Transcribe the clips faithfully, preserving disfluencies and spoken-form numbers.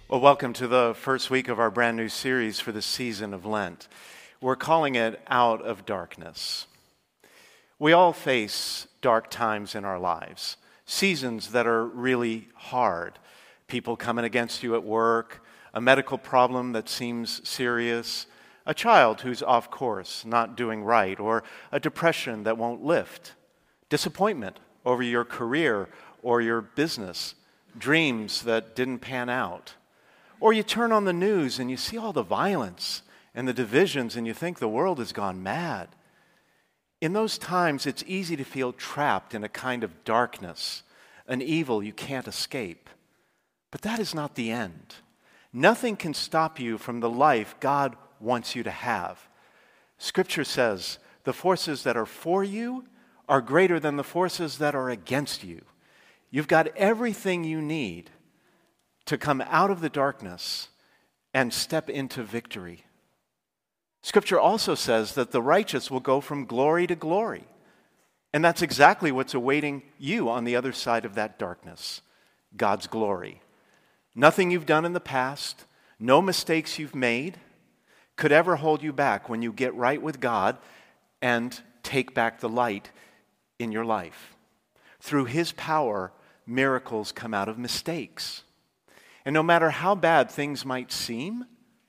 Well, welcome to the first week of our brand new series for the season of Lent. We're calling it Out of Darkness. We all face dark times in our lives, seasons that are really hard. People coming against you at work, a medical problem that seems serious, a child who's off course, not doing right, or a depression that won't lift, disappointment over your career or your business, dreams that didn't pan out. Or you turn on the news and you see all the violence and the divisions and you think the world has gone mad. In those times, it's easy to feel trapped in a kind of darkness, an evil you can't escape. But that is not the end. Nothing can stop you from the life God wants you to have. Scripture says the forces that are for you are greater than the forces that are against you. You've got everything you need to come out of the darkness and step into victory. Scripture also says that the righteous will go from glory to glory. And that's exactly what's awaiting you on the other side of that darkness, God's glory. Nothing you've done in the past, no mistakes you've made, could ever hold you back when you get right with God and take back the light in your life. Through His power, miracles come out of mistakes. And no matter how bad things might seem,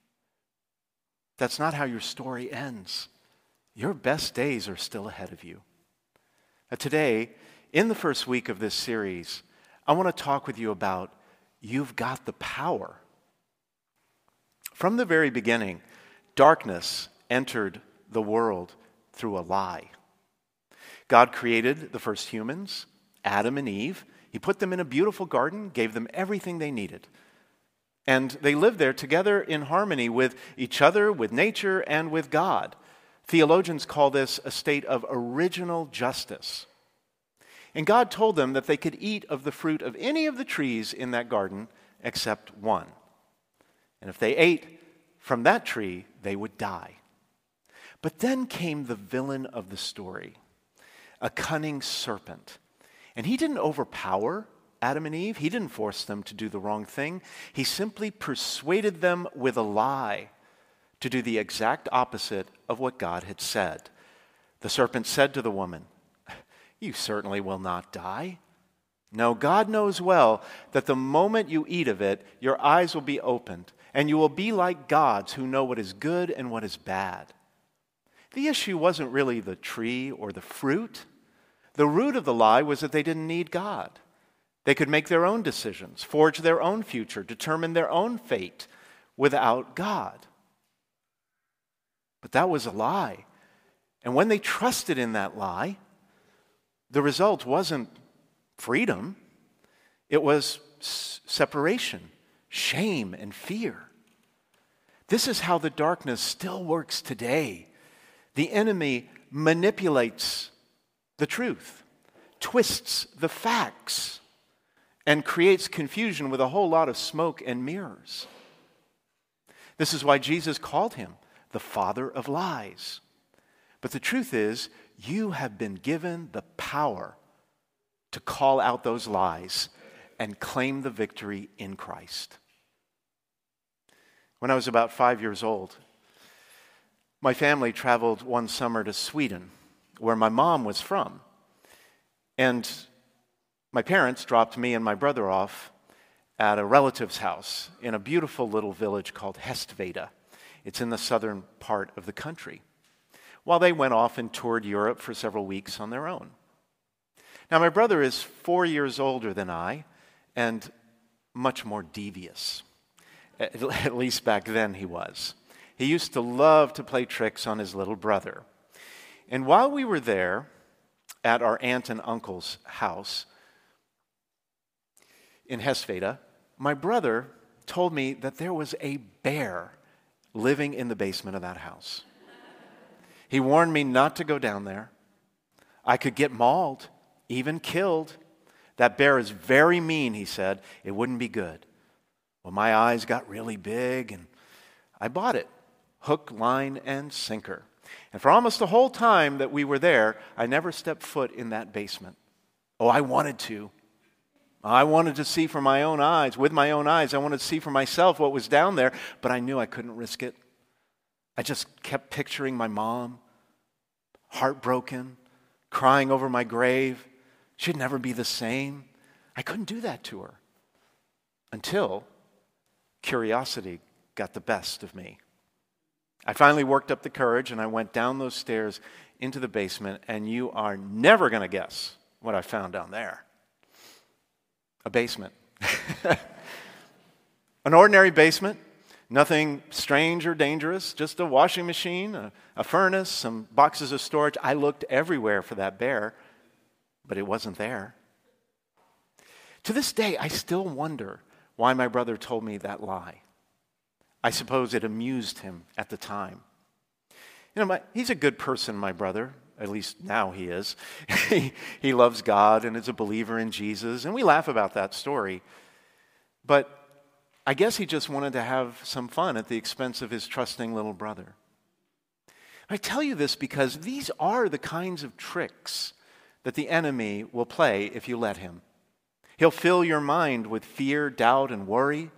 that's not how your story ends. Your best days are still ahead of you. Now today, in the first week of this series, I want to talk with you about you've got the power. From the very beginning, darkness entered the world through a lie. God created the first humans, Adam and Eve. He put them in a beautiful garden, gave them everything they needed. And they lived there together in harmony with each other, with nature, and with God. Theologians call this a state of original justice. And God told them that they could eat of the fruit of any of the trees in that garden except one. And if they ate from that tree, they would die. But then came the villain of the story, a cunning serpent. And he didn't overpower Adam and Eve. He didn't force them to do the wrong thing. He simply persuaded them with a lie to do the exact opposite of what God had said. The serpent said to the woman, "You certainly will not die. No, God knows well that the moment you eat of it, your eyes will be opened, and you will be like gods who know what is good and what is bad." The issue wasn't really the tree or the fruit. The root of the lie was that they didn't need God. They could make their own decisions, forge their own future, determine their own fate without God. But that was a lie. And when they trusted in that lie, the result wasn't freedom. It was s- separation, shame, and fear. This is how the darkness still works today. The enemy manipulates the truth, twists the facts, and creates confusion with a whole lot of smoke and mirrors. This is why Jesus called him the father of lies. But the truth is, you have been given the power to call out those lies and claim the victory in Christ. When I was about five years old, my family traveled one summer to Sweden, where my mom was from. And my parents dropped me and my brother off at a relative's house in a beautiful little village called Hästveda. It's in the southern part of the country, while they went off and toured Europe for several weeks on their own. Now, my brother is four years older than I and much more devious. At least back then he was. He used to love to play tricks on his little brother. And while we were there at our aunt and uncle's house in Hästveda, my brother told me that there was a bear living in the basement of that house. He warned me not to go down there. I could get mauled, even killed. That bear is very mean, he said. It wouldn't be good. Well, my eyes got really big, and I bought it, hook, line, and sinker. And for almost the whole time that we were there, I never stepped foot in that basement. Oh, I wanted to. I wanted to see for my own eyes, with my own eyes. I wanted to see for myself what was down there, but I knew I couldn't risk it. I just kept picturing my mom, heartbroken, crying over my grave. She'd never be the same. I couldn't do that to her until curiosity got the best of me. I finally worked up the courage and I went down those stairs into the basement, and you are never going to guess what I found down there. A basement. An ordinary basement, nothing strange or dangerous, just a washing machine, a, a furnace, some boxes of storage. I looked everywhere for that bear, but it wasn't there. To this day, I still wonder why my brother told me that lie. I suppose it amused him at the time. You know, my, he's a good person, my brother. At least now he is. he, he loves God and is a believer in Jesus, and we laugh about that story. But I guess he just wanted to have some fun at the expense of his trusting little brother. I tell you this because these are the kinds of tricks that the enemy will play if you let him. He'll fill your mind with fear, doubt, and worry,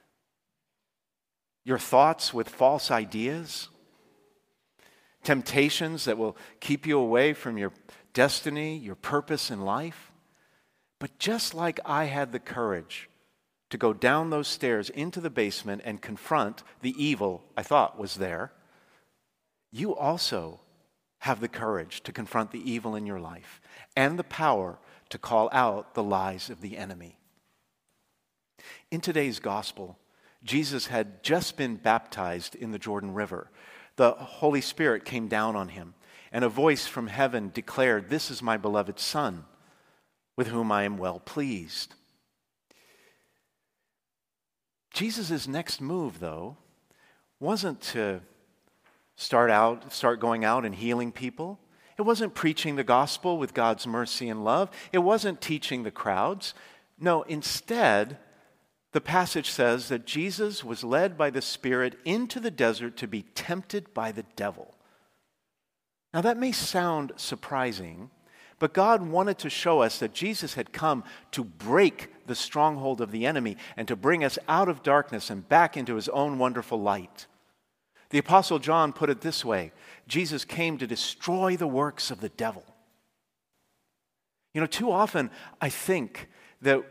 your thoughts with false ideas, temptations that will keep you away from your destiny, your purpose in life. But just like I had the courage to go down those stairs into the basement and confront the evil I thought was there, you also have the courage to confront the evil in your life and the power to call out the lies of the enemy. In today's gospel, Jesus had just been baptized in the Jordan River. The Holy Spirit came down on him, and a voice from heaven declared, "This is my beloved Son, with whom I am well pleased." Jesus' next move, though, wasn't to start out, start going out and healing people. It wasn't preaching the gospel with God's mercy and love. It wasn't teaching the crowds. No, instead, the passage says that Jesus was led by the Spirit into the desert to be tempted by the devil. Now that may sound surprising, but God wanted to show us that Jesus had come to break the stronghold of the enemy and to bring us out of darkness and back into his own wonderful light. The Apostle John put it this way: Jesus came to destroy the works of the devil. You know, too often I think that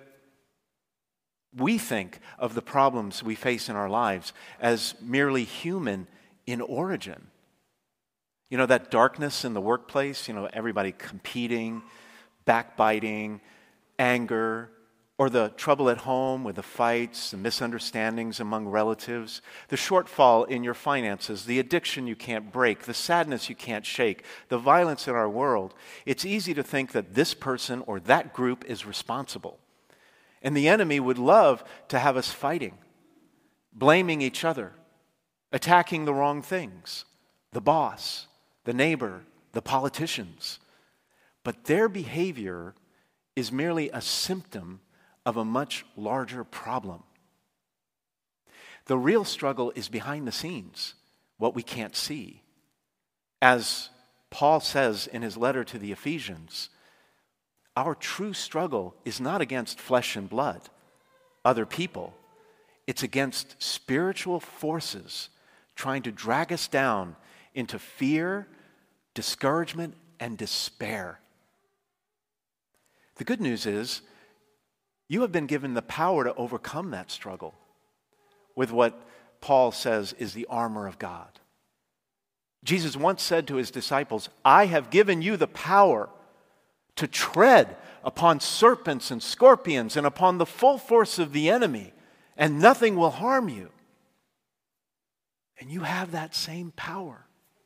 we think of the problems we face in our lives as merely human in origin. You know, that darkness in the workplace, you know, everybody competing, backbiting, anger, or the trouble at home with the fights, the misunderstandings among relatives, the shortfall in your finances, the addiction you can't break, the sadness you can't shake, the violence in our world. It's easy to think that this person or that group is responsible. And the enemy would love to have us fighting, blaming each other, attacking the wrong things, the boss, the neighbor, the politicians. But their behavior is merely a symptom of a much larger problem. The real struggle is behind the scenes, what we can't see. As Paul says in his letter to the Ephesians, our true struggle is not against flesh and blood, other people. It's against spiritual forces trying to drag us down into fear, discouragement, and despair. The good news is you have been given the power to overcome that struggle with what Paul says is the armor of God. Jesus once said to his disciples, "I have given you the power to tread upon serpents and scorpions and upon the full force of the enemy, and nothing will harm you." And you have that same power.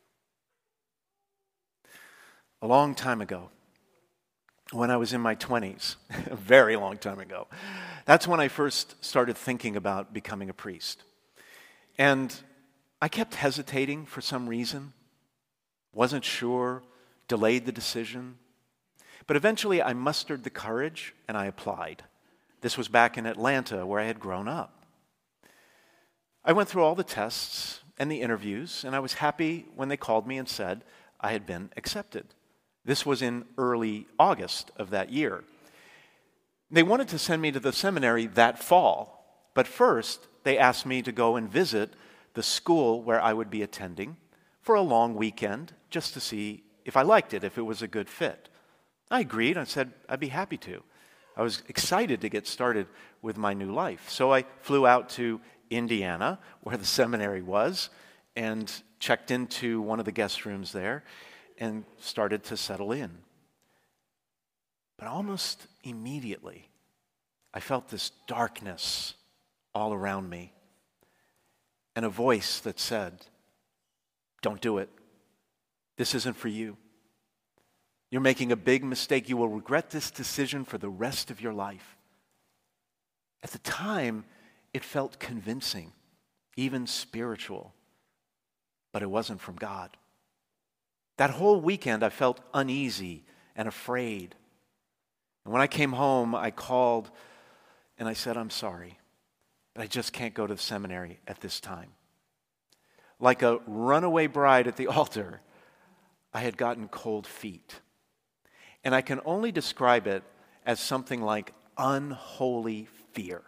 A long time ago, when I was in my twenties, a very long time ago, that's when I first started thinking about becoming a priest. And I kept hesitating for some reason, wasn't sure, delayed the decision. But eventually I mustered the courage and I applied. This was back in Atlanta where I had grown up. I went through all the tests and the interviews, and I was happy when they called me and said I had been accepted. This was in early August of that year. They wanted to send me to the seminary that fall, but first they asked me to go and visit the school where I would be attending for a long weekend just to see if I liked it, if it was a good fit. I agreed. I said I'd be happy to. I was excited to get started with my new life. So I flew out to Indiana, where the seminary was, and checked into one of the guest rooms there and started to settle in. But almost immediately, I felt this darkness all around me and a voice that said, "Don't do it. This isn't for you. You're making a big mistake. You will regret this decision for the rest of your life." At the time, it felt convincing, even spiritual, but it wasn't from God. That whole weekend, I felt uneasy and afraid. And when I came home, I called and I said, "I'm sorry, but I just can't go to the seminary at this time." Like a runaway bride at the altar, I had gotten cold feet. And I can only describe it as something like unholy fear.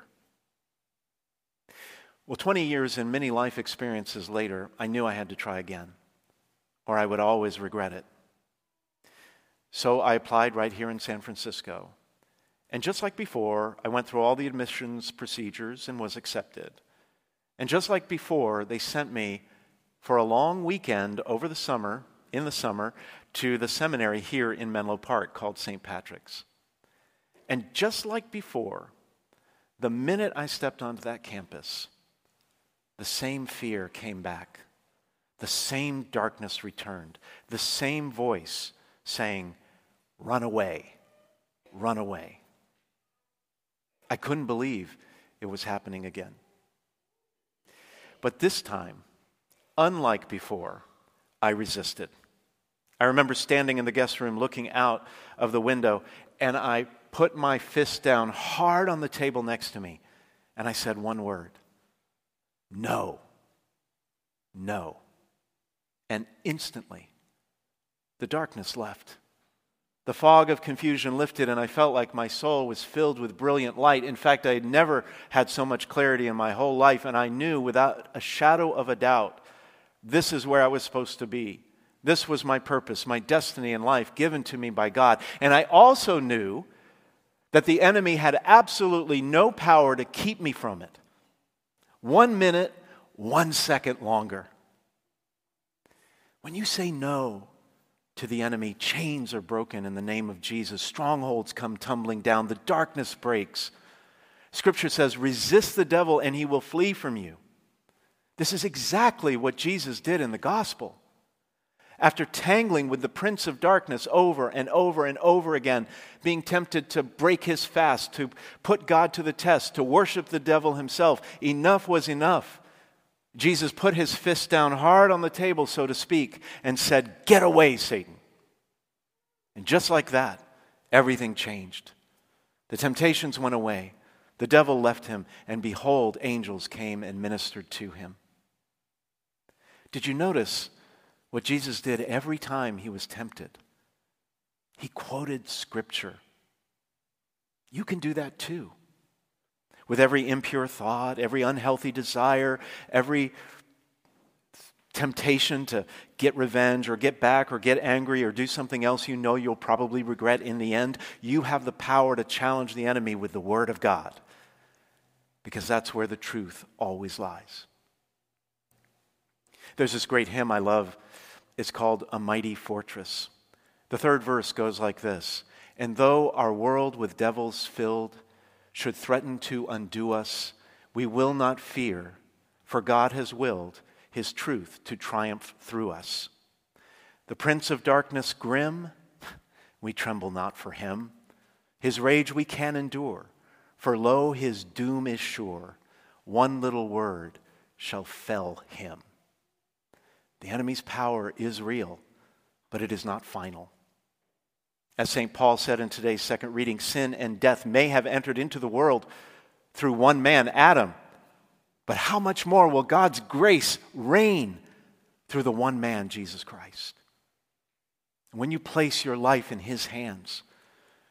Well, twenty years and many life experiences later, I knew I had to try again, or I would always regret it. So I applied right here in San Francisco. And just like before, I went through all the admissions procedures and was accepted. And just like before, they sent me for a long weekend over the summer, in the summer, to the seminary here in Menlo Park called Saint Patrick's. And just like before, the minute I stepped onto that campus, the same fear came back. The same darkness returned. The same voice saying, "Run away, run away." I couldn't believe it was happening again. But this time, unlike before, I resisted. I remember standing in the guest room looking out of the window, and I put my fist down hard on the table next to me, and I said one word: "No, no." And instantly, the darkness left. The fog of confusion lifted, and I felt like my soul was filled with brilliant light. In fact, I had never had so much clarity in my whole life, and I knew without a shadow of a doubt, this is where I was supposed to be. This was my purpose, my destiny in life given to me by God. And I also knew that the enemy had absolutely no power to keep me from it. One minute, one second longer. When you say no to the enemy, chains are broken in the name of Jesus. Strongholds come tumbling down. The darkness breaks. Scripture says, resist the devil and he will flee from you. This is exactly what Jesus did in the gospel. After tangling with the prince of darkness over and over and over again, being tempted to break his fast, to put God to the test, to worship the devil himself, enough was enough. Jesus put his fist down hard on the table, so to speak, and said, "Get away, Satan." And just like that, everything changed. The temptations went away. The devil left him, and behold, angels came and ministered to him. Did you notice what Jesus did every time he was tempted? He quoted Scripture. You can do that too. With every impure thought, every unhealthy desire, every temptation to get revenge or get back or get angry or do something else you know you'll probably regret in the end, you have the power to challenge the enemy with the Word of God, because that's where the truth always lies. There's this great hymn I love. It's called "A Mighty Fortress." The third verse goes like this: "And though our world with devils filled should threaten to undo us, we will not fear, for God has willed his truth to triumph through us. The prince of darkness grim, we tremble not for him. His rage we can endure, for lo, his doom is sure. One little word shall fell him." The enemy's power is real, but it is not final. As Saint Paul said in today's second reading, sin and death may have entered into the world through one man, Adam, but how much more will God's grace reign through the one man, Jesus Christ? When you place your life in his hands,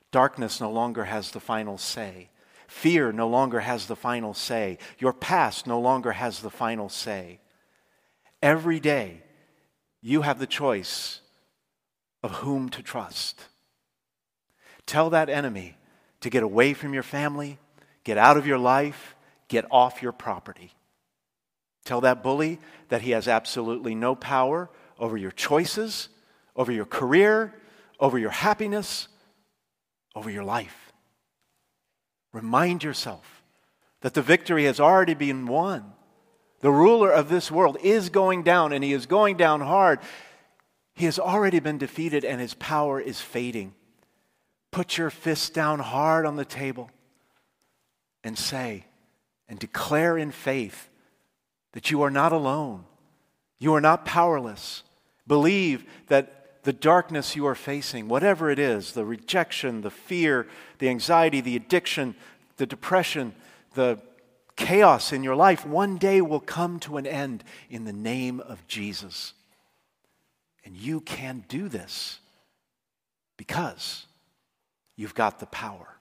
Darkness no longer has the final say. Fear no longer has the final say. Your past no longer has the final say. Every day, you have the choice of whom to trust. Tell that enemy to get away from your family, get out of your life, get off your property. Tell that bully that he has absolutely no power over your choices, over your career, over your happiness, over your life. Remind yourself that the victory has already been won. The ruler of this world is going down, and he is going down hard. He has already been defeated, and his power is fading. Put your fist down hard on the table and say and declare in faith that you are not alone. You are not powerless. Believe that the darkness you are facing, whatever it is, the rejection, the fear, the anxiety, the addiction, the depression, the chaos in your life, one day will come to an end in the name of Jesus. And you can do this because you've got the power.